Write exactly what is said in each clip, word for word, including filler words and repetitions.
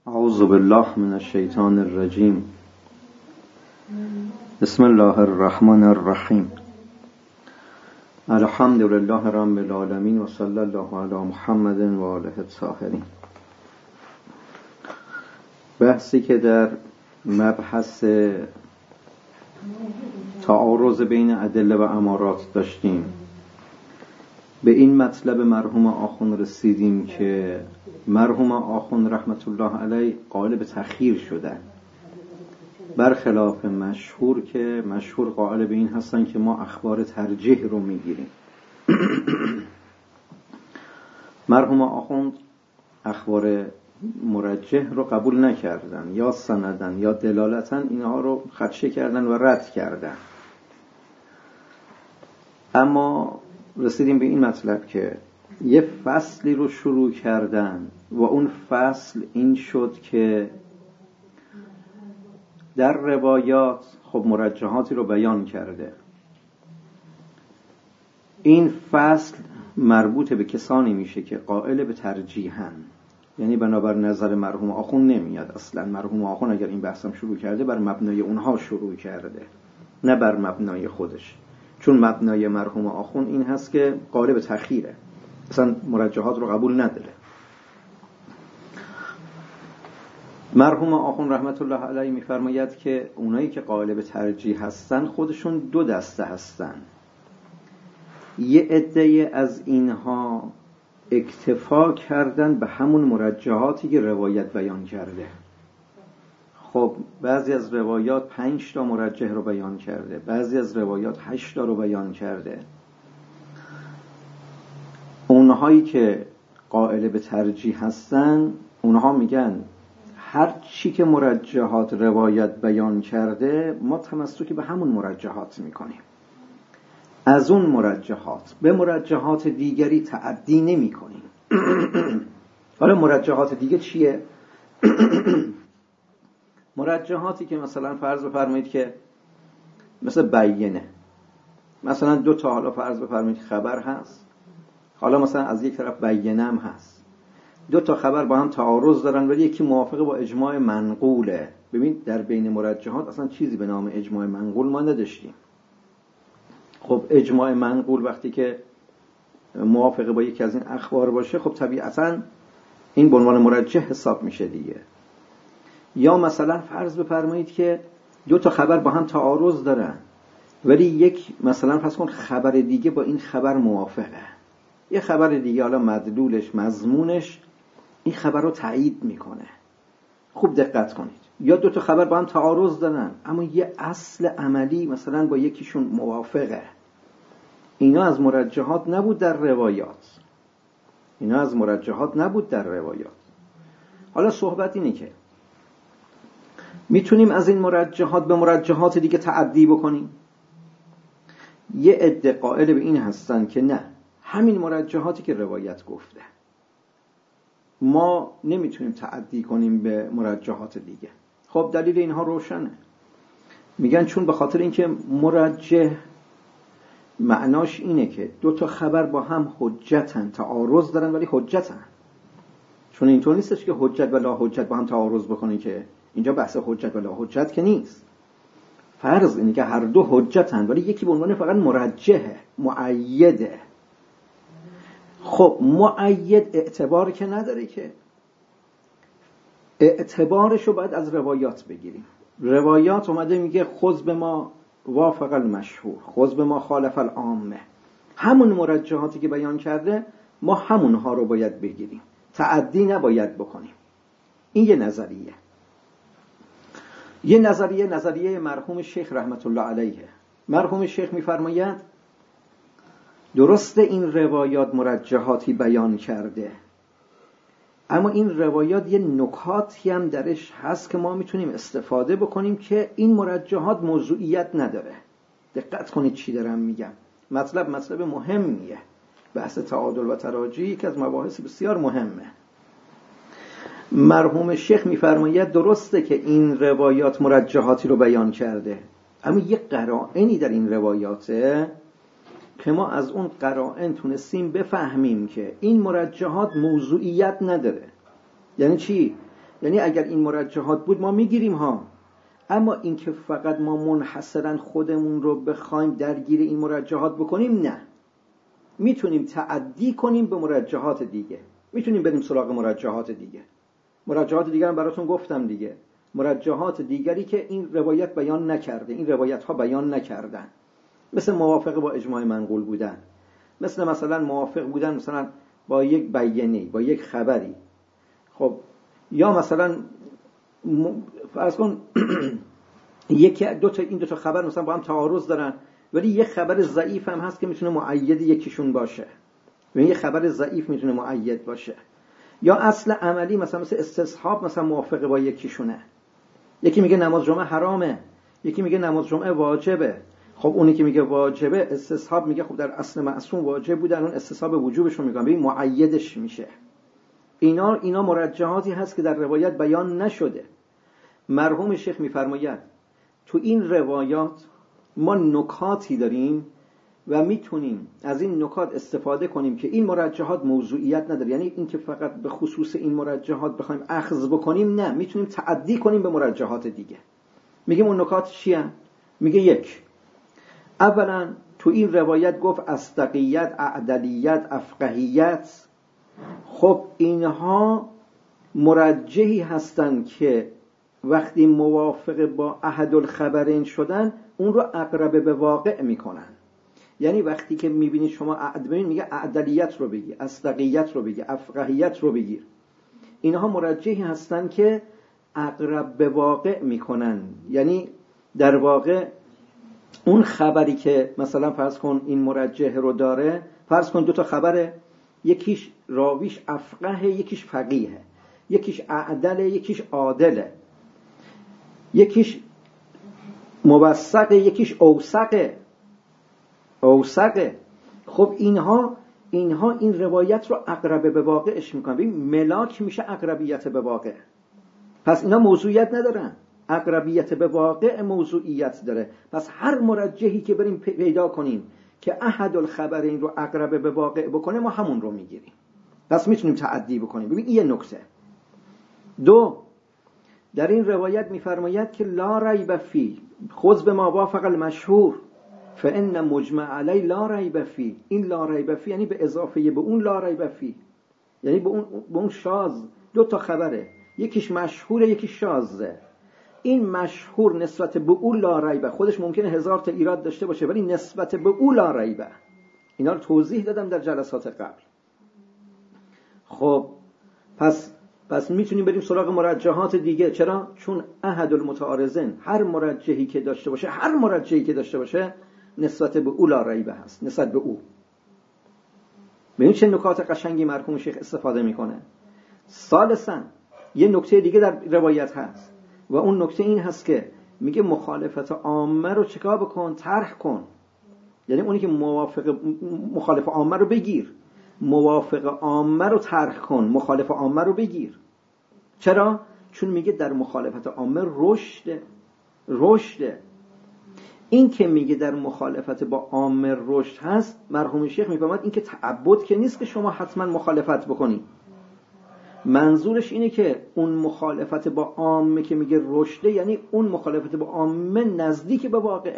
اعوذ بالله من الشیطان الرجیم. بسم الله الرحمن الرحیم. الحمد لله رب العالمین و صلی الله علی محمد و آله الطاهرین. بحثی که در مبحث تعارض بین ادله و امارات داشتیم، به این مطلب مرحوم آخوند رسیدیم که مرحوم آخوند رحمت الله علیه قائل به تأخیر شده، برخلاف مشهور که مشهور قائل به این هستن که ما اخبار ترجیح رو میگیریم. مرحوم آخوند اخبار مرجح رو قبول نکردن، یا سندن یا دلالتن اینها رو خدشه کردن و رد کردن. اما رسیدیم به این مطلب که یه فصلی رو شروع کردن و اون فصل این شد که در روایات خب مرجحاتی رو بیان کرده. این فصل مربوط به کسانی میشه که قائل به ترجیحن، یعنی بنابر نظر مرحوم آخوند نمیاد. اصلا مرحوم آخوند اگر این بحثم شروع کرده بر مبنای اونها شروع کرده، نه بر مبنای خودش، چون مبنای مرحوم آخوند این هست که قائل به تأخیره، اصلا مرجحات رو قبول نداره. مرحوم آخوند رحمت الله علیه میفرماید که اونایی که قائل به ترجیح هستن خودشون دو دسته هستن. یه عده از اینها اکتفا کردن به همون مرجحاتی که روایت بیان کرده. خب بعضی از روایات پنج تا مرجح رو بیان کرده، بعضی از روایات هشت تا رو بیان کرده. اونهایی که قائل به ترجیح هستن اونها میگن هر چی که مرجحات روایت بیان کرده ما تمسکی به همون مرجحات میکنیم، از اون مرجحات به مرجحات دیگری تعدی نمی کنیم. حالا مرجحات دیگه چیه؟ مرجحاتی که مثلا فرض بفرمایید که مثل بیینه، مثلا دو تا، حالا فرض بفرمایید خبر هست، حالا مثلا از یک طرف بیینه هم هست، دو تا خبر با هم تعارض دارن ولی یکی موافقه با اجماع منقوله. ببین در بین مرجحات اصلا چیزی به نام اجماع منقول ما نداشتیم. خب اجماع منقول وقتی که موافقه با یکی از این اخبار باشه خب طبیعتاً این به عنوان مرجح حساب میشه دیگه. یا مثلا فرض بفرمایید که دو تا خبر با هم تعارض دارن ولی یک مثلا فرض کن خبر دیگه با این خبر موافقه، یه خبر دیگه حالا مدلولش مضمونش این خبر رو تایید میکنه. خوب دقت کنید، یا دو تا خبر با هم تعارض دارن اما یه اصل عملی مثلا با یکیشون موافقه. اینا از مرجحات نبود در روایات، اینا از مرجحات نبود در روایات. حالا صحبت اینه که میتونیم از این مرجحات به مرجحات دیگه تعدی بکنیم. یه عده قائل به این هستن که نه، همین مرجحاتی که روایت گفته ما نمیتونیم تعدی کنیم به مرجحات دیگه. خب دلیل اینها روشنه، میگن چون به خاطر اینکه مرجح معناش اینه که دو تا خبر با هم حجتن، تعارض دارن ولی حجتن. چون اینطور نیستش که حجت و لا حجت با هم تعارض بکنه، که اینجا بحث حجت و لا حجت که نیست. فرض اینه که هر دو حجتن ولی یکی به عنوان فقط مرجحه، مؤیده. خب مؤید اعتبار که نداره، که اعتبارشو باید از روایات بگیریم. روایات اومده میگه خذ به ما وافق المشهور، خذ به ما خالف العامه، همون مرجحاتی که بیان کرده ما همونها رو باید بگیریم، تعدی نباید بکنیم. این یه نظریه. یه نظریه نظریه مرحوم شیخ رحمت الله علیه. مرحوم شیخ میفرماید درسته این روایات مرجحاتی بیان کرده اما این روایات یه نکاتی هم درش هست که ما میتونیم استفاده بکنیم که این مرجحات موضوعیت نداره. دقت کنید چی دارم میگم. مطلب مطلب مهمیه. بحث تعادل و تراجی یکی از مباحث بسیار مهمه. مرحوم شیخ میفرماید درسته که این روایات مرجحاتی رو بیان کرده اما یه قرائنی در این روایاته که ما از اون قرائن تونستیم بفهمیم که این مرجحات موضوعیت نداره. یعنی چی؟ یعنی اگر این مرجحات بود ما میگیریم ها، اما اینکه فقط ما منحصرا خودمون رو بخوایم درگیر این مرجحات بکنیم نه، میتونیم تعدی کنیم به مرجحات دیگه، میتونیم بریم سراغ مرجحات دیگه. مرجحات دیگر هم براتون گفتم دیگه، مرجحات دیگری که این روایت بیان نکرده، این روایت ها بیان نکردن، مثل موافق با اجماع منقول بودن، مثل مثلا موافق بودن مثلا با یک بیانیه، با یک خبری. خب یا مثلا فرض کن یکی دو تا این دو تا خبر مثلا با هم تعارض دارن، ولی یه خبر ضعیف هم هست که میتونه مؤید یکیشون باشه، یعنی یه خبر ضعیف میتونه مؤید باشه. یا اصل عملی مثلا مثل استصحاب مثلا موافق با یکیشونه، یکی میگه نماز جمعه حرامه، یکی میگه نماز جمعه واجبه. خب اونی که میگه واجبه، استصحاب میگه خب در اصل معصوم واجب بودن، اون استصحاب وجوبش رو میگن، ببین مؤیدش میشه. اینا اینا مرجحاتی هست که در روایت بیان نشده. مرحوم شیخ میفرماید تو این روایات ما نکاتی داریم و میتونیم از این نکات استفاده کنیم که این مرجحات موضوعیت نداره، یعنی این که فقط به خصوص این مرجحات بخوایم اخذ بکنیم نه، میتونیم تعدی کنیم به مرجحات دیگه. میگیم اون نکات چیه؟ میگه یک، اولا تو این روایت گفت اصدقیت، اعدلیت، افقهیت. خب اینها مرجحی هستن که وقتی موافق با احد الخبرین شدن اون رو اقرب به واقع میکنن. یعنی وقتی که میبینید شما اعدبین میگه اعدلیت رو بگی، اصدقیت رو بگی، افقهیت رو بگیر، اینها مرجحی هستن که اقرب به واقع میکنن. یعنی در واقع اون خبری که مثلا فرض کن این مرجح رو داره، فرض کن دو تا خبره، یکیش راویش افقه، یکیش فقیه، یکیش اعدله، یکیش عادله، یکیش موثقه، یکیش اوثقه اوثقه. خب اینها اینها این روایت رو اقرب به واقعش میکنن. ببین ملاک میشه اقربیت به واقع، پس اینا موضوعیت ندارن، اقربیت به واقع موضوعیت داره. پس هر مرجحی که بریم پیدا کنیم که احد الخبرین رو اقرب به واقع بکنه ما همون رو میگیریم، پس میتونیم تعدی بکنیم. ببین این یه نکته. دو، در این روایت میفرماید که لا ریب فی، خذ بما وافق المشهور فان مجمع علی لا ریب فی. این لا ریب فی یعنی به اضافه به اون لا ریب فی، یعنی به اون به اون شاذ دو تا خبره، یکیش مشهوره یکیش شاذه. این مشهور نسبت به اون لا ریب، خودش ممکنه هزار تا ایراد داشته باشه ولی نسبت به اون لا ریب. اینا رو توضیح دادم در جلسات قبل. خب پس پس میتونیم بریم سراغ مرجحات دیگه. چرا؟ چون احد المتعارضین، هر مرجحی که داشته باشه، هر مرجحی که داشته باشه نسبت به او لا ریب هست، نسبت به او. ببینید چه نکات قشنگی مرحوم شیخ استفاده میکنه. ثالثاً یه نکته دیگه در روایت هست و اون نکته این هست که میگه مخالفت عامه رو چیکار بکن؟ طرح کن. یعنی اونی که موافق مخالف عامه رو بگیر، موافق عامه رو طرح کن، مخالف عامه رو بگیر. چرا؟ چون میگه در مخالفت عامه رشد رشد این که میگه در مخالفت با عامه رشد هست، مرحوم شیخ میفهمد این که تعبد که نیست که شما حتما مخالفت بکنی. منظورش اینه که اون مخالفت با عامه که میگه رشده، یعنی اون مخالفت با عامه نزدیک به واقعه،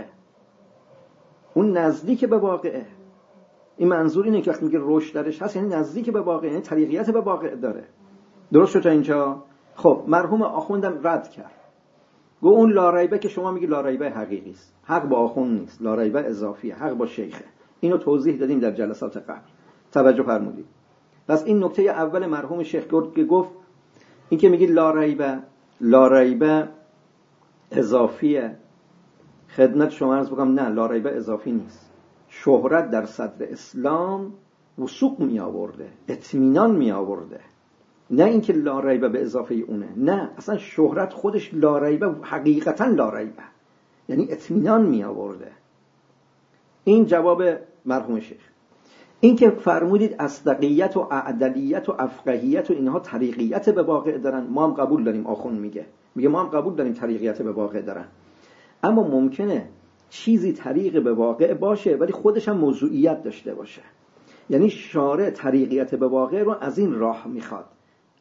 اون نزدیک به واقعه. این منظور اینه که وقتی میگه رشد درش هست یعنی نزدیک به واقع، یعنی طریقیت به واقع داره. درست شد تا اینجا؟ خب مرحوم آخوندم رد کرد، گو اون لاریبه که شما میگی لاریبه حقیقی است، حق با آخوند نیست، لاریبه اضافیه، حق با شیخه. اینو توضیح دادیم در جلسات قبل، توجه فرمودید. پس این نکته اول مرحوم شیخ که گفت این که میگی لاریبه لاریبه اضافیه، خدمت شما عرض بکنم نه، لاریبه اضافی نیست. شهرت در صدر اسلام وثوق می آورده، اطمینان می آورده، نه اینکه لا ریبه به اضافه اونه، نه، اصلا شهرت خودش لا ریبه، حقیقتا لا ریبه، یعنی اطمینان می آورده. این جواب مرحوم شیخ. این که فرمودید اصدقیت و اعدلیت و افقهیت و اینها طریقیت به واقع دارن، ما هم قبول داریم. آخوند میگه میگه ما هم قبول داریم طریقیت به واقع دارن، اما ممکنه چیزی طریق به واقع باشه ولی خودش هم موضوعیت داشته باشه. یعنی شارع طریقیت به واقع رو از این راه میخواد،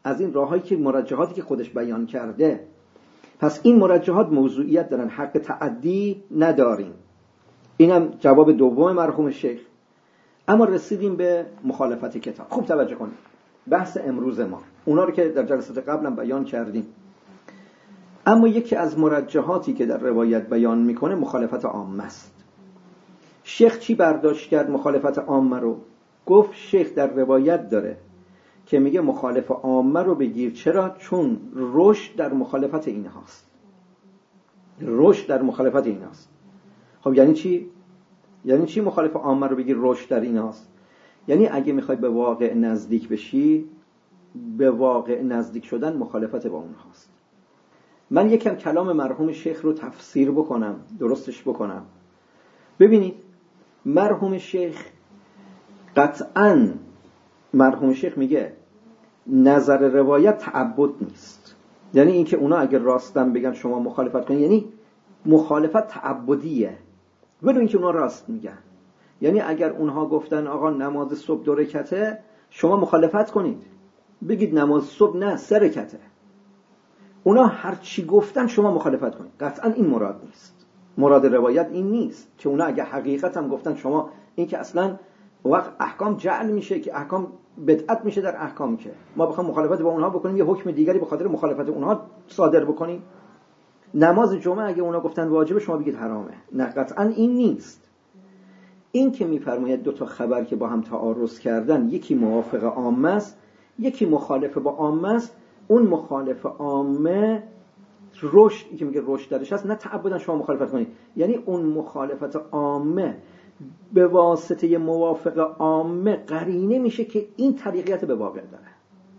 از این راههایی که مرجحاتی که خودش بیان کرده. پس این مرجحات موضوعیت دارن، حق تعدی نداریم. اینم جواب دوم مرحوم شیخ. اما رسیدیم به مخالفت کتاب. خوب توجه کنید، بحث امروز ما اونا رو که در جلسات قبلا بیان کردیم. اما یکی از مرجحاتی که در روایت بیان میکنه مخالفت عامه است. شیخ چی برداشت کرد مخالفت عامه رو؟ گفت شیخ در روایت داره که میگه مخالف عامه رو بگیر. چرا؟ چون رشد در مخالفت این هاست. رشد در مخالفت این هاست. خب یعنی چی؟ یعنی چی مخالف عامه رو بگیر رشد در این هاست؟ یعنی اگه میخوای به واقع نزدیک بشی، به واقع نزدیک شدن مخالفت با اون هاست. من یکم کلام مرحوم شیخ رو تفسیر بکنم، درستش بکنم. ببینید مرحوم شیخ قطعاً مرحوم شیخ میگه نظر روایت تعبد نیست. یعنی اینکه اونا اگر راستن بگن شما مخالفت کنید، یعنی مخالفت تعبدیه، بدون اینکه اونا راست میگن. یعنی اگر اونها گفتن آقا نماز صبح دو رکعته، شما مخالفت کنید، بگید نماز صبح نه سه رکعته. اونا هر چی گفتن شما مخالفت کنید. قطعا این مراد نیست. مراد روایت این نیست که اونا اگه حقیقت هم گفتن شما، این که اصلا وقت احکام جعل میشه که احکام بدعت میشه در احکام، که ما بخوام مخالفت با اونها بکنیم یه حکم دیگری به خاطر مخالفت اونها صادر بکنیم. نماز جمعه اگه اونا گفتن واجبه شما بگید حرامه. نه قطعا این نیست. این که میفرماید دو تا خبر که با هم تعارض کردن، یکی موافق عامه است، یکی مخالف با عامه است. اون مخالف عامه رشد، این که میگه رشد درش هست، نه تعبدن شما مخالفت کنید. یعنی اون مخالفت عامه به واسطه موافق عامه قرینه میشه که این طریقیت به واقع داره.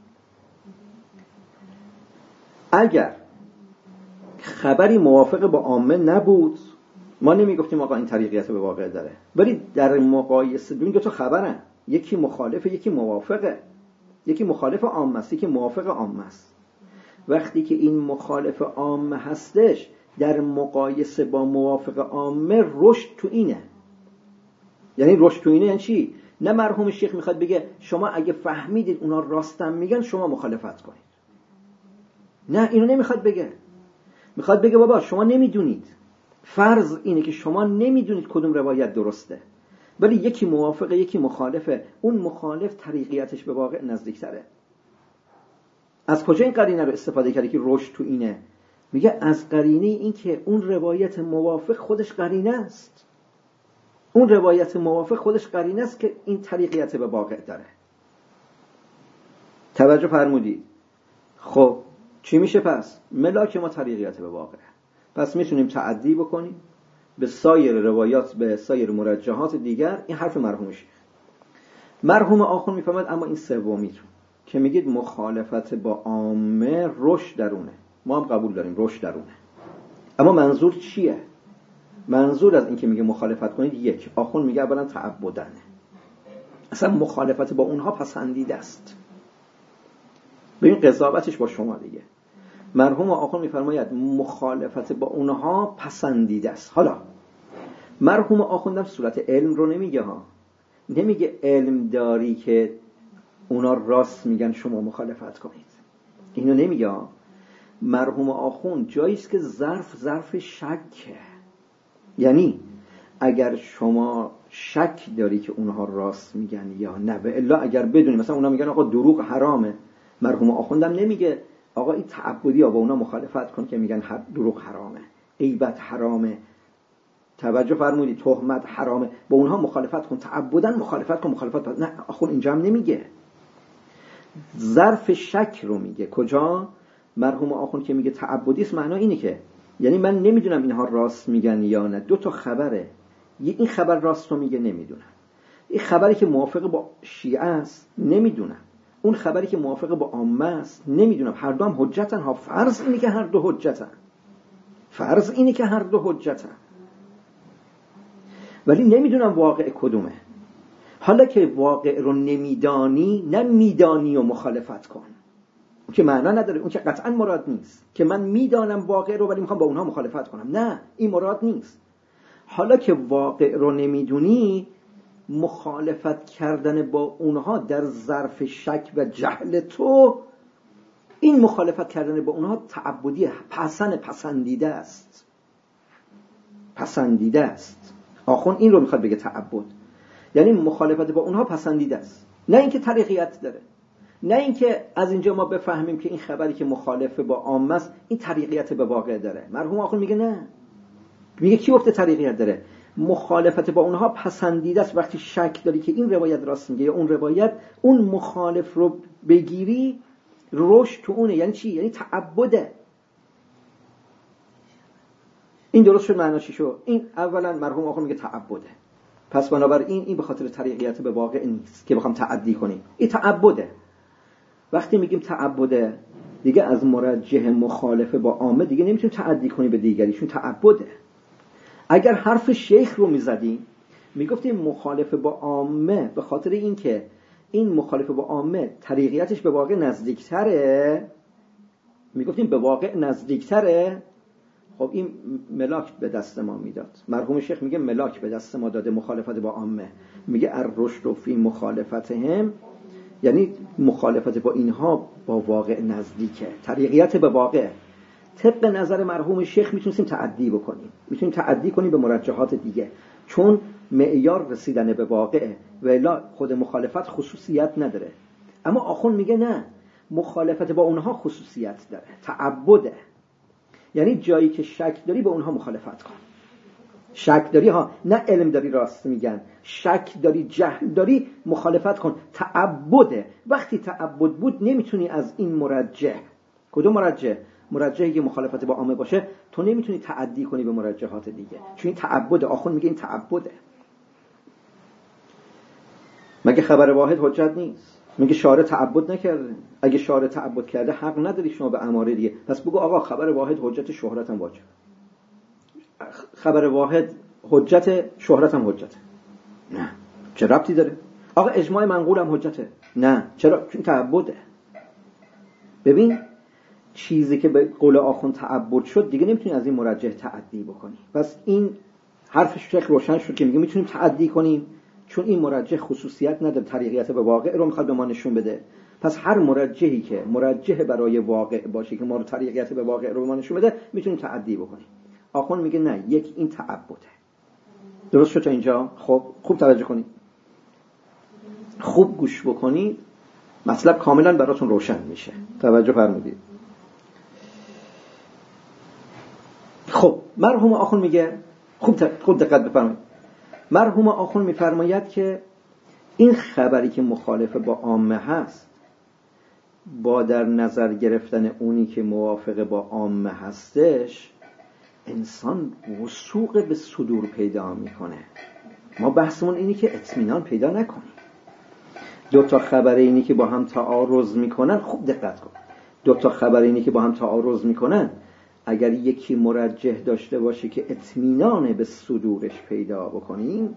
اگر خبری موافق با عامه نبود، ما نمیگفتیم آقا این طریقیت به واقع داره. ولی در مقایسه ببین دو تا خبرن، یکی مخالفه یکی موافقه، یکی مخالف عامه است یکی موافق عامه است. وقتی که این مخالف عامه هستش، در مقایسه با موافق عامه رشد تو اینه. یعنی رشد تو اینه یعنی چی؟ نه مرحوم شیخ میخواد بگه شما اگه فهمیدید اونا راستن میگن شما مخالفت کنید. نه، اینو نمیخواد بگه. میخواد بگه بابا شما نمیدونید. فرض اینه که شما نمیدونید کدوم روایت درسته، ولی یکی موافقه یکی مخالفه. اون مخالف طریقیتش به واقع نزدیکتره. از کجا این قرینه رو استفاده کرده که رشد تو اینه؟ میگه از قرینه این که اون روایت موافق خودش قرینه است. اون روایت موافق خودش قرینه است که این طریقیت به واقع داره. توجه فرمودید؟ خب چی میشه پس؟ ملاک ما طریقیت به واقع. پس میتونیم تعدی بکنیم به سایر روایات، به سایر مرجحات دیگر. این حرف مرحومش. مرحوم آخون میفهمد اما این سومی رو که میگید مخالفت با عامه رشد درونه، ما هم قبول داریم رشد درونه. اما منظور چیه؟ منظور از این که میگه مخالفت کنید، یک، آخون میگه اولا تعبدنه، اصلا مخالفت با اونها پسندیده است. ببین قضاوتش با شما دیگه. مرحوم آخون میفرماید مخالفت با اونها پسندیده است. حالا مرحوم آخون در صورت علم رو نمیگه ها، نمیگه علم داری که اونا راست میگن شما مخالفت کنید، اینو نمیگه. مرحوم آخون جاییست که ظرف ظرف شکه. یعنی اگر شما شک داری که اونها راست میگن یا نه، و الا اگر بدونی مثلا اونا میگن آقا دروغ حرامه، مرحوم آخوندم نمیگه آقا این تعبدی ها با اونا مخالفت کن که میگن دروغ حرامه، غیبت حرامه، توجه فرمودی، تهمت حرامه، با اونها مخالفت کن، تعبدن مخالفت کن، مخالفت کن. نه، آخون اینجا هم نمیگه، ظرف شک رو میگه. کجا؟ مرحوم آخون که میگه تعبدی است، معنا اینه که یعنی من نمیدونم اینها راست میگن یا نه. دو تا خبره، این خبر راست رو میگه نمیدونم، این خبری که موافق با شیعه است نمیدونم، اون خبری که موافق با عامه است نمیدونم. هر دو هم حجتن ها. فرض اینه که هر دو حجتن، فرض اینه که هر دو حجتن، ولی نمیدونم واقع کدومه. حالا که واقع رو نمیدانی، نه میدانی و مخالفت کن، اون که معنا نداره، اون که قطعا مراد نیست که من میدانم واقع رو ولی میخوام با اونها مخالفت کنم. نه، این مراد نیست. حالا که واقع رو نمیدونی، مخالفت کردن با اونها در ظرف شک و جهل تو این مخالفت کردن با اونها تعبدی، پسند پسندیده است، پسندیده است. آخوند این رو میخواد بگه تعبد، یعنی مخالفت با اونها پسندیده است، نه اینکه طریقیت داره، نه اینکه از اینجا ما بفهمیم که این خبری که مخالف با عامه است این طریقیت به واقع داره. مرحوم آخوند میگه نه، میگه کی گفته طریقیت داره؟ مخالفت با اونها پسندیده است. وقتی شک داری که این روایت راست میگه یا اون روایت، اون مخالف رو بگیری، رشد تو اونه. یعنی چی؟ یعنی تعبده. این درست شد معناش شو. این اولا مرحوم آخوند میگه تعبده، پس بنابراین این به خاطر طریقیت به واقع نیست که بخوام تعدی کنیم، این تعبده. وقتی میگیم تعبده دیگه از مرجح مخالف با عامه دیگه نمیتونیم تعدی کنیم به دیگری، چون تعبده. اگر حرف شیخ رو میزدیم میگفتیم مخالف با عامه به خاطر اینکه این مخالف با عامه طریقیتش به واقع نزدیکتره، میگفتیم به واقع نزدیکتره، خب این ملاک به دست ما میداد. مرحوم شیخ میگه ملاک به دست ما داده مخالفت با عامه، میگه الرشد فی مخالفتهم، یعنی مخالفت با اینها با واقع نزدیکه، طریقیت به واقع. طبق نظر مرحوم شیخ میتونیم تعدی بکنیم، میتونیم تعدی کنیم به مرجحات دیگه، چون معیار رسیدن به واقع و الا خود مخالفت خصوصیت نداره. اما آخوند میگه نه، مخالفت با اونها خصوصیت داره، تعبده. یعنی جایی که شک داری به اونها مخالفت کن. شک داری ها، نه علم داری راست میگن، شک داری، جهل داری، مخالفت کن. تعبده. وقتی تعبد بود نمیتونی از این مرجح، کدوم مرجح؟ مرجحی که مخالفت با عامه باشه، تو نمیتونی تعدی کنی به مرجحات دیگه، چون این تعبده. آخوند میگه این تعبده. مگه خبر واحد حجت نیست؟ میگه شارع تعبد نکرده. اگه شارع تعبد کرده حق نداری شما به اماره دیگه، پس بگو آقا خبر واحد حجت، شهرت هم واجب. خبر واحد حجت، شهرت هم حجته. نه، چه ربطی داره؟ آقا اجماع منقول هم حجته. نه، چرا؟ چون تعبده. ببین چیزی که به قول آخوند تعبد شد دیگه نمیتونی از این مرجح تعدی بکنی. پس این حرف شیخ روشن شد که میگه میتونیم تعدی کنیم، چون این مرجح خصوصیت نداره، طریقیت به واقع رو میخواد به ما نشون بده. پس هر مرجحی که مرجح برای واقع باشه که ما رو طریقیت به واقع رو به ما نشون بده، میتونیم تعدی بکنیم. آخوند میگه نه، یک این تعبده. درست شد تا اینجا؟ خب خوب توجه کنید، خوب گوش بکنید، مطلب کاملا براتون روشن میشه. توجه فرمودید. خب مرحوم آخوند میگه، خوب خوب دقت بفرمایید، مرحوم آخوند میفرماید که این خبری که مخالف با عامه هست، با در نظر گرفتن اونی که موافق با عامه هستش، انسان وثوق به صدور پیدا میکنه. ما بحثمون اینی که اطمینان پیدا نکنیم. دو تا خبر اینی که با هم تعارض میکنن، خوب دقت کن، دو تا خبر اینی که با هم تعارض میکنن، اگر یکی مرجح داشته باشه که اطمینان به صدورش پیدا بکنیم،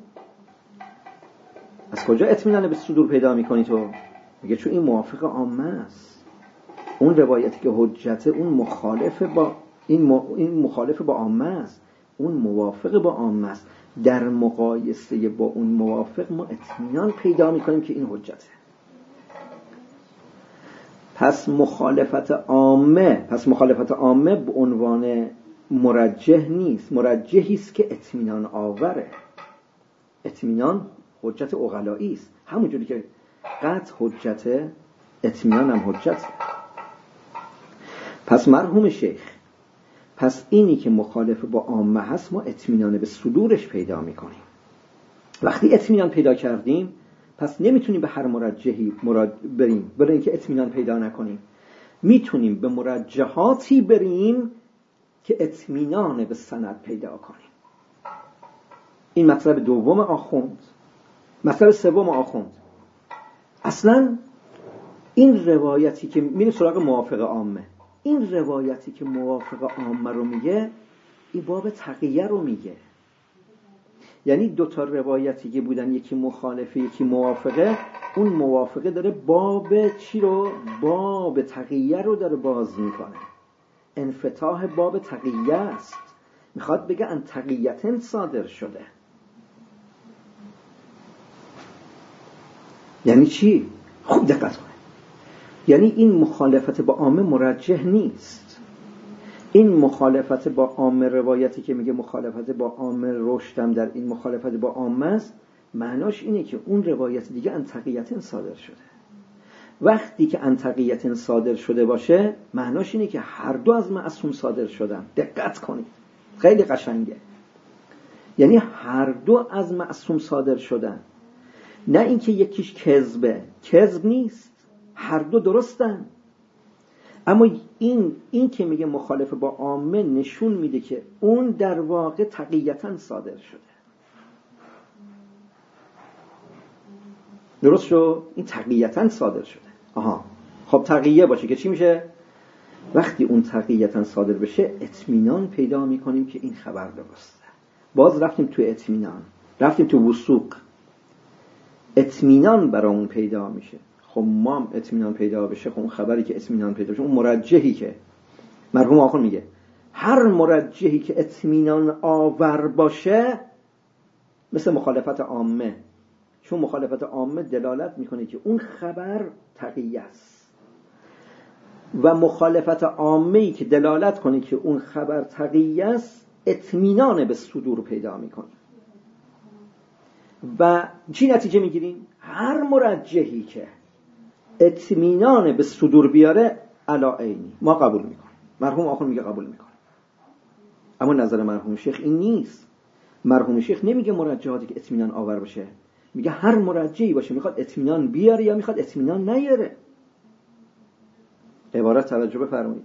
از کجا اطمینان به صدور پیدا میکنی تو؟ میگه چون این موافق عامه است. اون روایتی که حجته اون مخالف با این, م... این مخالف با عامه است، اون موافق با عامه است. در مقایسه با اون موافق ما اطمینان پیدا میکنیم که این حجته. پس مخالفت عامه پس مخالفت عامه به عنوان مرجح نیست، مرجحی است که اطمینان آوره. اطمینان حجت عقلایی است، همونجوری که قطع حجت، اطمینان هم حجت. پس مرحوم شیخ، پس اینی که مخالف با عامه هست ما اطمینان به صدورش پیدا میکنیم. وقتی اطمینان پیدا کردیم پس نمیتونیم به هر مرجحی مراد بریم برای اینکه اطمینان پیدا نکنیم. میتونیم به مرجحاتی بریم که اطمینان به سند پیدا کنیم. این مطلب دوم آخوند. مطلب سوم آخوند، اصلا این روایتی که میره سراغ موافق عامه، این روایتی که موافق عامه رو میگه، این باب تقیه رو میگه. یعنی دو تا روایتی که بودن، یکی مخالفه یکی موافقه، اون موافقه داره باب چی رو؟ باب تقیه رو داره باز میکنه. انفتاح باب تقیه است. میخواد بگه ان تقیتن صادر شده. یعنی چی؟ خوب دقت کنه. یعنی این مخالفت با عامه مرجح نیست. این مخالفت با عامه، روایتی که میگه مخالفت با عامه رشدم در این مخالفت با عامه است، معناش اینه که اون روایت دیگه عن تقیة صادر شده. وقتی که عن تقیة صادر شده باشه، معناش اینه که هر دو از معصوم صادر شدن. دقت کنید، خیلی قشنگه. یعنی هر دو از معصوم صادر شدن، نه اینکه یکیش کذبه. کذب نیست، هر دو درستن. اما این این که میگه مخالف با عامه نشون میده که اون در واقع تقیةً صادر شده. درست شو؟ این تقیةً صادر شده. آها، خب تقیه باشه که چی میشه؟ وقتی اون تقیةً صادر بشه، اطمینان پیدا میکنیم که این خبر درسته. باز رفتیم تو اطمینان، رفتیم تو وثوق. اطمینان برامون پیدا میشه. خب ما هم اطمینان پیدا بشه، خب اون خبری که اطمینان پیدا بشه، اون مرجحی که مرحوم آخر میگه هر مرجحی که اطمینان آور باشه مثل مخالفت عامه، چون مخالفت عامه دلالت میکنه که اون خبر تقیه است، و مخالفت عامه‌ای که دلالت کنه که اون خبر تقیه است اطمینان به صدور پیدا میکنه. و چی نتیجه میگیریم؟ هر مرجحی که اطمینان به صدور بیاره علا عینی، ما قبول میکنیم. مرحوم آخر میگه قبول میکنه. اما نظر مرحوم شیخ این نیست. مرحوم شیخ نمیگه مرجحاتی که اطمینان آور باشه، میگه هر مرجحی باشه میخواد اطمینان بیاره یا میخواد اطمینان نیاره. عبارت توجه بفرمایید.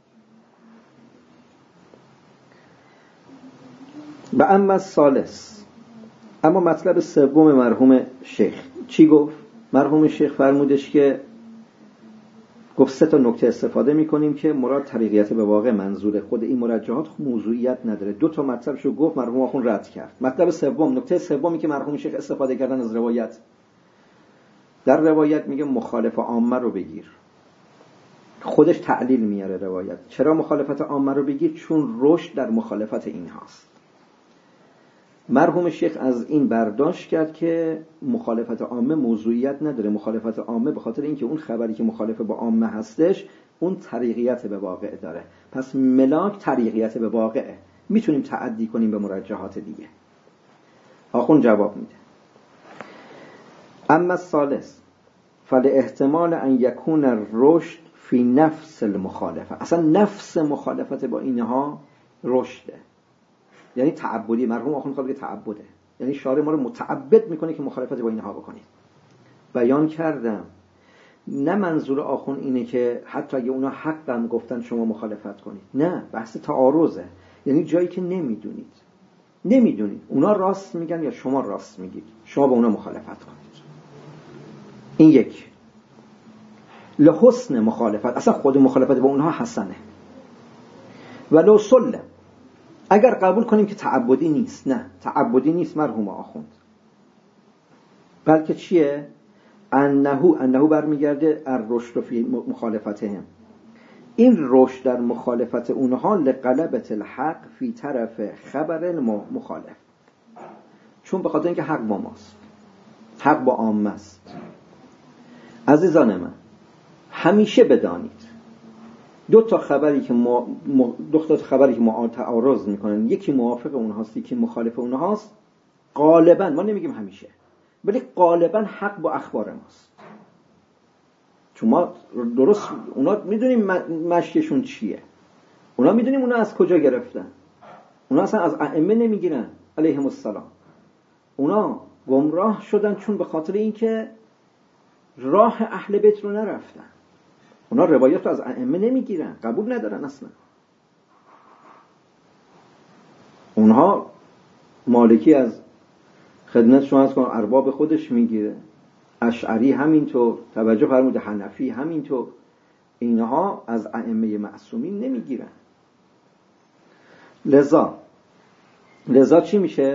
و اما الثالث، اما مطلب سوم مرحوم شیخ چی گفت؟ مرحوم شیخ فرمودش که گفت سه تا نکته استفاده میکنیم که مراد طریقیت به واقع منظوره. خود این مرجحات موضوعیت نداره. دو تا مطلبشو گفت، مرحوم آخون رد کرد. مطلب سوم، نکته سومی که مرحوم شیخ استفاده کردن از روایت، در روایت میگه مخالف عامه رو بگیر. خودش تعلیل میاره روایت. چرا مخالفت عامه رو بگیر؟ چون رشد در مخالفت این هاست. مرحوم شیخ از این برداشت کرد که مخالفت عامه موضوعیت نداره. مخالفت عامه به خاطر اینکه اون خبری که مخالف با عامه هستش اون طریقیت به واقع داره. پس ملاک طریقیت به واقعه، میتونیم تعدی کنیم به مرجحات دیگه. آخون جواب میده. اما الثالث فلاحتمال ان یکون الرشد فی نفس المخالفه، اصلا نفس مخالفت با اینها رشده، یعنی تعبدی. مرحوم آخوند میخواد بگه تعبده، یعنی شارع ما رو متعبد میکنه که مخالفت با اینها بکنید. بیان کردم نه منظور آخوند اینه که حتی اگه اونا حقم گفتن شما مخالفت کنید، نه، بحث تعارضه. یعنی جایی که نمیدونید نمیدونید اونا راست میگن یا شما راست میگید، شما با اونا مخالفت کنید. این یک لحسن مخالفت، اصلا خود مخالفت با اونها حسنه. ولو سلم، اگر قبول کنیم که تعبدی نیست، نه تعبدی نیست مرحوم آخوند، بلکه چیه؟ انهو انهو برمیگرده الرشد فی مخالفتهم، این رشد در مخالفت اونها لقلبت الحق فی طرف خبر المخالف، چون به خاطر اینکه حق با ماست، حق با عامه است. عزیزان من همیشه بدانید دو تا خبری که ما دو تا خبری که ما تعارض میکنن، یکی موافق اونهاست یکی مخالف اونهاست، غالبا، ما نمیگیم همیشه، ولی غالبا حق با اخبار ماست. چون ما درست اونا میدونیم مشیشون چیه، اونا میدونیم اونا از کجا گرفتن، اونا اصلا از ائمه نمیگیرن علیهم السلام. اونا گمراه شدن چون به خاطر اینکه راه اهل بیت رو نرفتن. اونا روایت رو از ائمه نمیگیرن، قبول ندارن اصلا. اونها مالکی از خدمت شما از کنم ارباب خودش میگیره، اشعری همینطور، توجه فرموده حنفی همینطور، اینها از ائمه معصومین نمیگیرن. لذا لذا چی میشه؟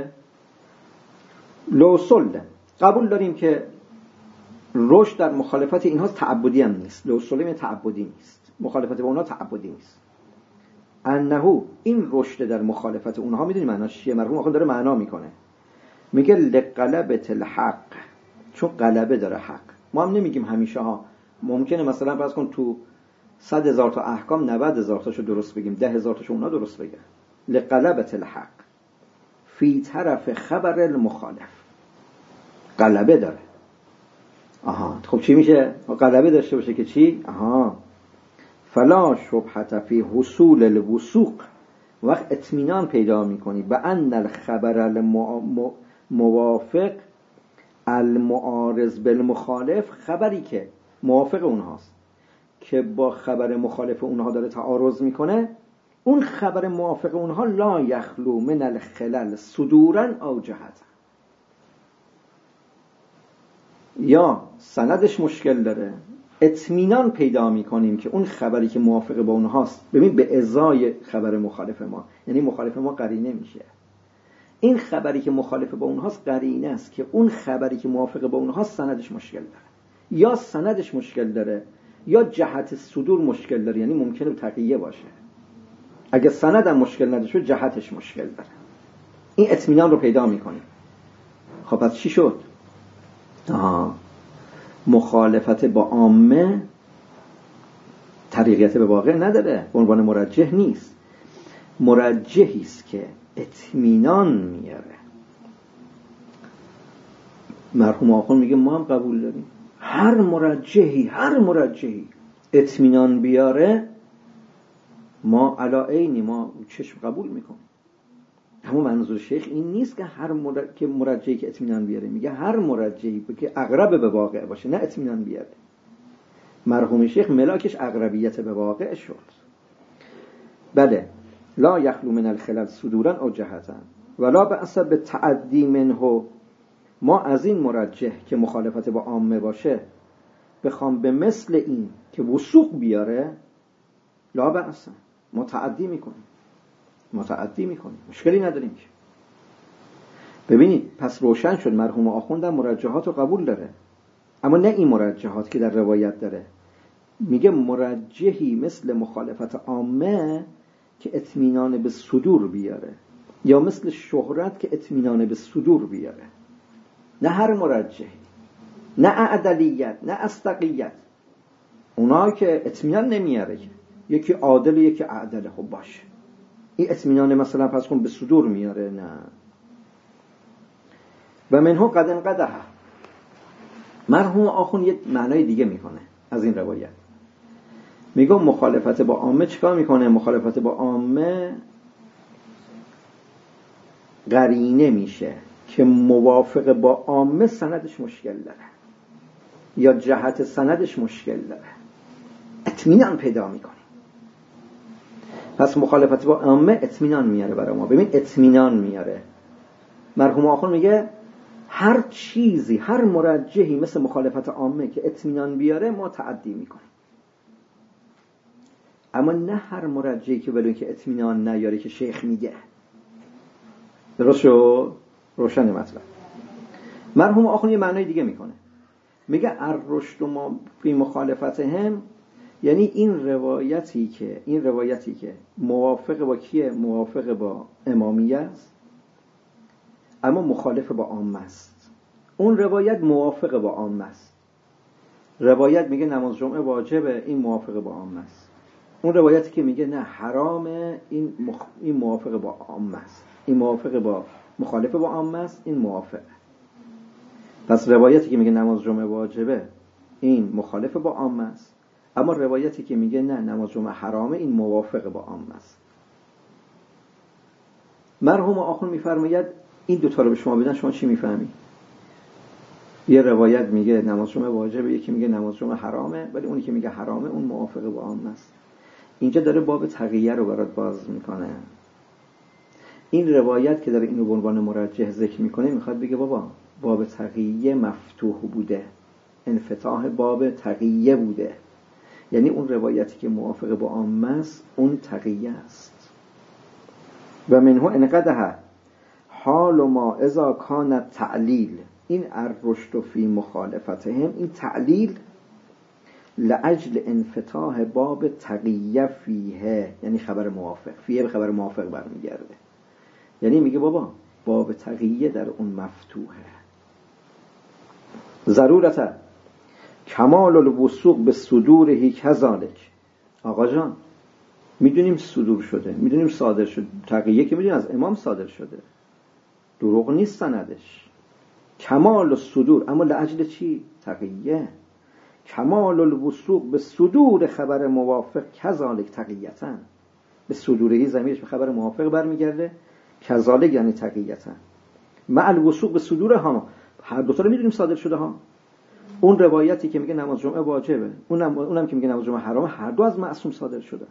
لو سلم، قبول داریم که رشد در مخالفت اینها تعبدی هم نیست. لو سلم تعبدی نیست، مخالفت با اونها تعبدی نیست. انهو، این رشد در مخالفت اونها میدونی معناش چیه؟ مرحوم آخوند داره معنا میکنه، میگه لقلبت الحق، چون غلبه داره حق. ما هم نمیگیم همیشه ها ممکنه مثلا فرض کن تو صد هزار تا احکام نود هزار تاشو درست بگیم، ده هزار تاشو اونا درست بگن. لغلبة الحق فی طرف خبر المخالف. غلبه داره. آها خب چی میشه؟ غلبه داشته باشه که چی؟ آها فلا شبهة فی حصول الوثوق. وقت اطمینان پیدا میکنی به ان الخبر الموافق المعارض بالمخالف، خبری که موافق اونهاست که با خبر مخالف اونها داره تعارض میکنه، اون خبر موافق اونها لا یخلو من الخلل صدورا او جهتا. یا سندش مشکل داره، اطمینان پیدا میکنیم که اون خبری که موافق با اونهاست، ببین به ازای خبر مخالف ما، یعنی مخالف ما قرینه میشه، این خبری که مخالف با اونهاست قرینه است که اون خبری که موافق با اونهاست سندش مشکل داره، یا سندش مشکل داره یا جهت صدور مشکل داره، یعنی ممکنه تقیه باشه. اگه سند هم مشکل نداشته جهتش مشکل داره. این اطمینان رو پیدا میکنیم. خب پس چی شد؟ آها مخالفت با عامه طریقیت به واقع نداره، به عنوان مرجح نیست، مرجحی است که اطمینان میاره. مرحوم آخوند میگه ما هم قبول داریم هر مرجحی هر مرجحی اطمینان بیاره ما علی عینی ما چشم قبول میکنیم. همون منظور شیخ این نیست که هر مرجحی که مرجحی که اطمینان بیاره، میگه هر مرجحی که اقرب به واقع باشه، نه اطمینان بیاره. مرحوم شیخ ملاکش اقربیت به واقع شد. بله لا یخلو من الخلل صدورا او جهتا ولا بأس بالتعدی منه. ما از این مرجح که مخالفت با عامه باشه بخوام به مثل این که وثوق بیاره، لا بأس، ما تعدی میکنیم متعدی میکنیم مشکلی نداریم که. ببینید پس روشن شد مرحوم آخوندم مرجحات رو قبول داره، اما نه این مرجحات که در روایت داره. میگه مرجحی مثل مخالفت عامه که اطمینان به صدور بیاره، یا مثل شهرت که اطمینان به صدور بیاره. نه هر مرجحی، نه اعدلیت، نه اصدقیت. اونا که اطمینان نمیاره، یکی عادل یکی اعدل، خب باشه این اطمینان مثلا پس کن به صدور میاره، نه. و منها قد انقدح. مرحوم آخوند یه معنای دیگه میکنه از این روایت. میگه مخالفت با عامه چیکار میکنه؟ مخالفت با عامه قرینه میشه که موافق با عامه سندش مشکل داره یا جهت سندش مشکل داره، اطمینان پیدا میکنه. پس مخالفت با عامه اطمینان میاره برای ما. ببین اطمینان میاره. مرحوم آخوند میگه هر چیزی هر مرجحی مثل مخالفت عامه که اطمینان بیاره ما تعدی میکنیم، اما نه هر مرجحی که ولو که اطمینان نیاره که شیخ میگه. درست شو؟ روشن مطلب. مرحوم آخوند یه معنای دیگه میکنه، میگه الرشد ما فی مخالفتهم، یعنی این روایتی که این روایتی که موافق با کیه؟ موافق با امامیه است اما مخالف با عامه است. اون روایت موافق با عامه است. روایت میگه نماز جمعه واجبه، این موافق با عامه است. اون روایتی که میگه نه حرامه، این مخ... این موافق با عامه است. این موافق با مخالف با عامه است، این موافق. پس روایتی که میگه نماز جمعه واجبه این مخالف با عامه است، اما روایتی که میگه نه نماز جمعه حرامه این موافق با عامه است. مرحوم آخوند میفرماید این دو تا رو به شما بدن شما چی میفهمی؟ یه روایت میگه نماز جمعه واجبه، یکی میگه نماز جمعه حرامه، ولی اونی که میگه حرامه اون موافق با عامه است. اینجا داره باب تقیه رو برات باز میکنه. این روایت که داره اینو به عنوان مرجح ذکر میکنه میخواد بگه بابا باب تقیه مفتوح بوده، انفتاح باب تقیه بوده، یعنی اون روایتی که موافق با عامه است اون تقیه است. و منه انقدح حال ما اذا کان تعلیل، این الرشد فی مخالفتهم، این تعلیل لاجل انفتاح باب تقیه فیه، یعنی خبر موافق فیه به خبر موافق برمیگرده. یعنی میگه بابا باب تقیه در اون مفتوحه. ضرورتا کمال الوثوق به صدورهی کذالک. آقا جان میدونیم صدور شده، میدونیم صادر شده، تقیه که میدونیم از امام صادر شده، دروغ نیست سندش. کمال الصدور، اما لاجل چی؟ تقیه. کمال الوثوق به صدور خبر موافق کذالک تقیتا. به صدورهی ضمیرش به خبر موافق برمیگرده، کذالک یعنی تقیتا. مع الوثوق به صدورها، هر دو تا رو میدونیم صادر شده ها. اون روایتی که میگه نماز جمعه واجبه، اونم اونم که میگه نماز جمعه حرامه، هر دو از معصوم صادر شده.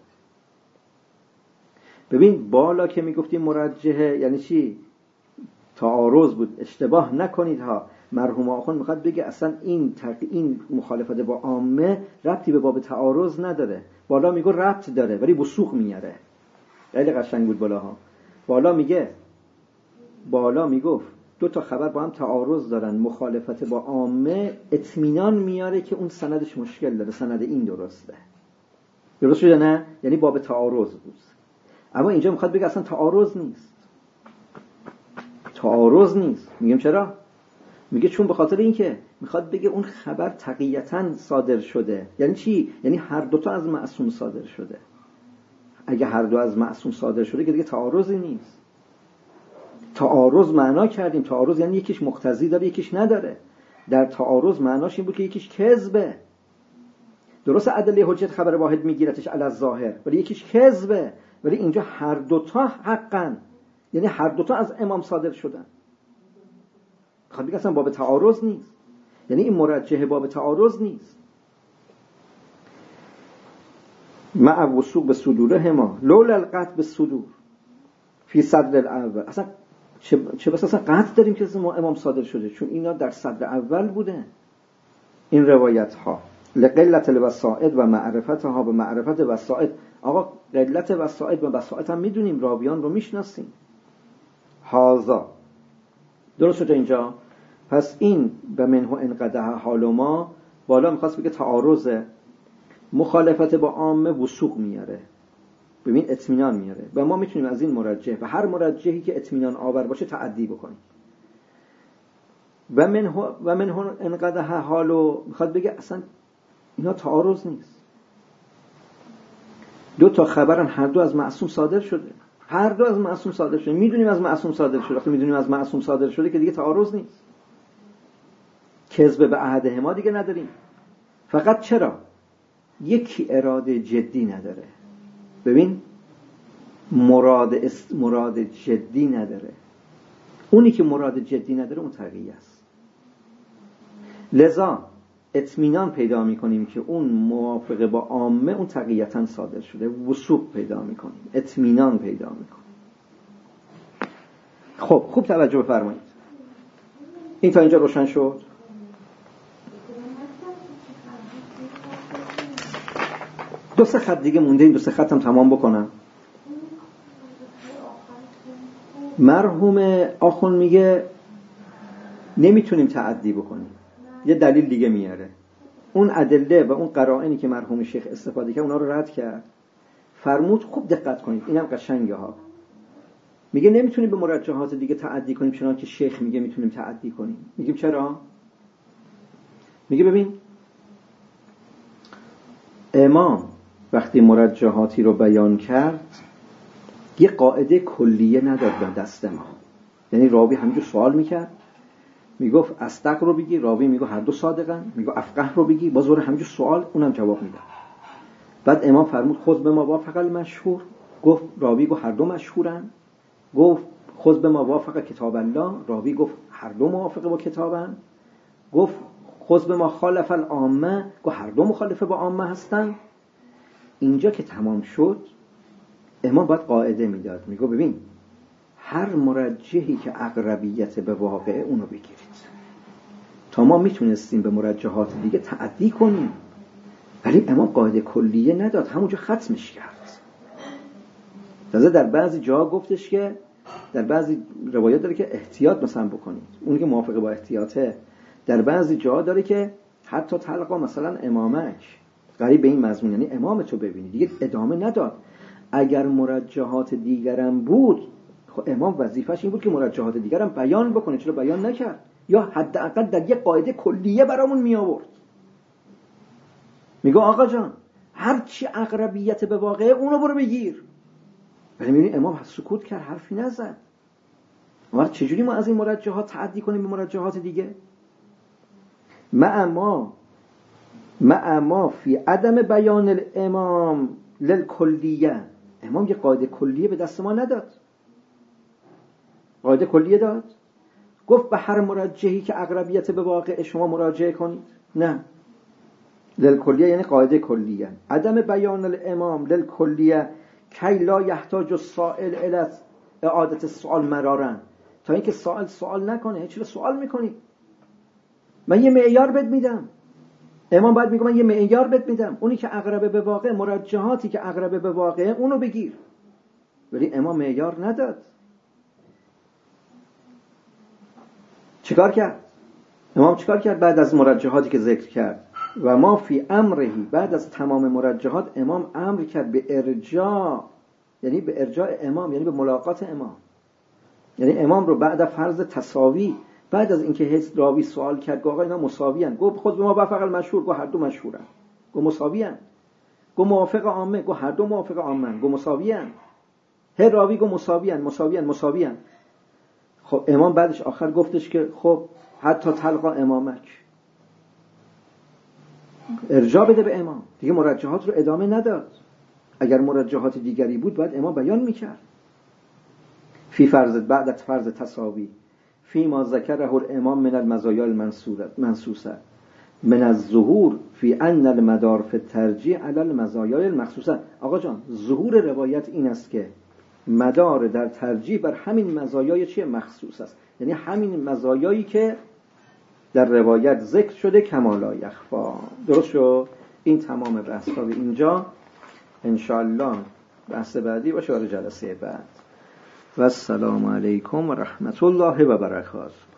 ببین بالا که میگفتیم مرجحه یعنی چی؟ تعارض بود. اشتباه نکنید ها، مرحوم آخوند میخواد بگه اصلا این تق... این مخالفت با عامه ربطی به باب تعارض نداره. بالا میگه ربط داره ولی وثوق میاره. خیلی قشنگ بود بالاها. بالا میگه بالا میگفت دو تا خبر با هم تعارض دارن، مخالفت با عامه، اطمینان میاره که اون سندش مشکل داره، سند این درسته. درست شده نه؟ یعنی باب تعارض بود. اما اینجا میخواد بگه اصلا تعارض نیست. تعارض نیست. میگم چرا؟ میگه چون به خاطر اینکه میخواد بگه اون خبر تقییتاً صادر شده. یعنی چی؟ یعنی هر دوتا از معصوم صادر شده. اگه هر دو از معصوم صادر شده که دیگه تعارضی نیست. تعارض معنا کردیم، تعارض یعنی یکیش مقتضی داره یکیش نداره. در تعارض معناش این بود که یکیش کذبه. درست ادله حجت خبر واحد میگیرتش علی الظاهر، ولی یکیش کذبه. ولی اینجا هر دوتا حقاً، یعنی هر دوتا از امام صادر شدن. خب دیگه اصلا باب تعارض نیست. یعنی این مرجح باب تعارض نیست. مع وثوق به صدوره ما لولا القطع به صدور فی صدر الاول. اصلا چه چه بس اصلا قطع داریم که ما امام صادر شده، چون اینا در صدر اول بوده این روایت ها. لقلت الوسائد و معرفتها به معرفت وسائد. آقا قلت وسائد و وسائد هم میدونیم، راویان رو میشناسیم. هازا درست شده اینجا. پس این به منه انقدح حال ما بالا میخواست بگه تعارض مخالفت با عامه وثوق میاره، ببین اطمینان میاره و ما میتونیم از این مرجح و هر مرجحی که اطمینان آور باشه تعدی بکنیم. و منه و منه انقدح حالو میخواد بگه اصلا اینا تعارض نیست. دو تا خبرن هر دو از معصوم صادر شده، هر دو از معصوم صادر شده، میدونیم از معصوم صادر شده. وقتی میدونیم از معصوم صادر شده که دیگه تعارض نیست، کذب به عهدهما دیگه نداریم. فقط چرا یکی اراده جدی نداره؟ ببین مراد است مراد جدی نداره. اونی که مراد جدی نداره اون تقیه است. لذا اطمینان پیدا میکنیم که اون موافقه با عامه اون تقییتاً صادر شده، وثوق پیدا میکنیم، اطمینان پیدا میکنیم. خب خوب توجه بفرمایید. این تا اینجا روشن شد؟ دو سه خط دیگه مونده، این دو سه خط هم تمام بکنم. مرحوم آخون میگه نمیتونیم تعدی بکنیم، یه دلیل دیگه میاره. اون ادله و اون قرائنی که مرحوم شیخ استفاده کرد اونا رو رد کرد. فرمود خوب دقت کنید، اینم قشنگه ها. میگه نمیتونیم به مرجحات دیگه تعدی کنیم چنانچه که شیخ میگه میتونیم تعدی کنیم. میگیم چرا؟ میگه ببین امام وقتی مرجحاتی رو بیان کرد یه قاعده کلیه نداد به دست ما. یعنی راوی همینجور سوال میکرد، میگفت اصدق رو بگی، راوی میگه هر دو صادقن، میگه افقه رو بگی، باز دوره همینجور سوال، اونم جواب میداد. بعد امام فرمود خذ به ما وافق المشهور، گفت راوی گفت هر دو مشهورن. گفت خذ به ما وافق کتاب الله، راوی گفت هر دو موافق با کتابن. گفت خذ به ما خالف العامه، گفت هر دو مخالفه با عامه هستن. اینجا که تمام شد امام باید قاعده میداد، میگه ببین هر مرجحی که اقربیت به واقع اونو بگیرید. تا ما میتونستیم به مرجحات دیگه تعدی کنیم، ولی امام قاعده کلیه نداد، همونجا ختمش کرد. تازه در بعضی جا گفتش که در بعضی روایات داره که احتیاط مثلا بکنید، اون که موافقه با احتیاطه. در بعضی جا داره که حتی تلقا مثلا امامک، قریب به این مضمون، یعنی امامتو ببینید. دیگه ادامه نداد. اگر مرجحات دیگرم بود خب امام وظیفش این بود که مرجحات دیگرم بیان بکنه، چرا بیان نکرد؟ یا حداقل در یک قاعده کلیه برامون می آورد. میگه آقا جان هر چی اقربیت به واقعه اونو برو بگیر. ولی میبینی امام سکوت کرد، حرفی نزد. وقت چجوری ما از این مرجحات تعدی کنیم به مرجحات دیگه؟ معما معما فی عدم بیان الامام للکلیه. امام یه قاعده کلیه به دست ما نداد. قاعده کلیه داد؟ گفت به هر مرجحی که اقربیت به واقع شما مراجعه کنید؟ نه. للکلیه یعنی قاعده کلیه. عدم بیان الامام للکلیه کی لا یحتاج السائل الی اعاده السؤال مرارا، تا اینکه سوال سوال نکنه. چرا سوال میکنی؟ من یه معیار بهت میدم. امام باید میگه من یه معیار بهت میدم، اونی که اقرب به واقع، مرجحاتی که اقرب به واقع اونو بگیر. ولی امام معیار نداد. چیکار کرد؟ امام چیکار کرد بعد از مرجحاتی که ذکر کرد؟ و ما فی امرهی، بعد از تمام مرجحات امام امر کرد به ارجاع، یعنی به ارجاع امام، یعنی به ملاقات امام. یعنی امام رو بعد فرض تساوی، بعد از اینکه هیچ راوی سوال کرد گفت آقا اینا مساوی ان، گفت خود ما وفق المشهور، گفت هر دو مشهورن، گفت مساوی ان، گفت موافق عامه، گفت هر دو موافق عامه ان، گفت مساوی ان، هر راوی گفت مساوی ان مساوی ان مساوی ان. خب امام بعدش آخر گفتش که خب حتی تلقا امامک، ارجاع بده به امام. دیگه مرجحات رو ادامه نداد. اگر مرجحات دیگری بود باید امام بیان میکرد. فی فرض بعد از فرض تساوی فی ما ذکره الامام من المزایا المنصوصه من الظهور فی ان المدار فی الترجیح علی المزایا المخصوصه. آقا جان ظهور روایت این است که مدار در ترجیح بر همین مزایای چیه؟ مخصوص است. یعنی همین مزایایی که در روایت ذکر شده کما لا یخفا. درست شد؟ این تمام بحث تا به اینجا. انشاءالله بحث بعدی باشه برای جلسه بعد. و السلام علیکم و رحمت الله و برکاته.